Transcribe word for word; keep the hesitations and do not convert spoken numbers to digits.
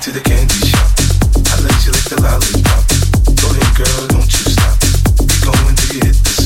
to the candy shop. I let you lick the lollipop. Go ahead, girl, don't you stop. You're going to get this.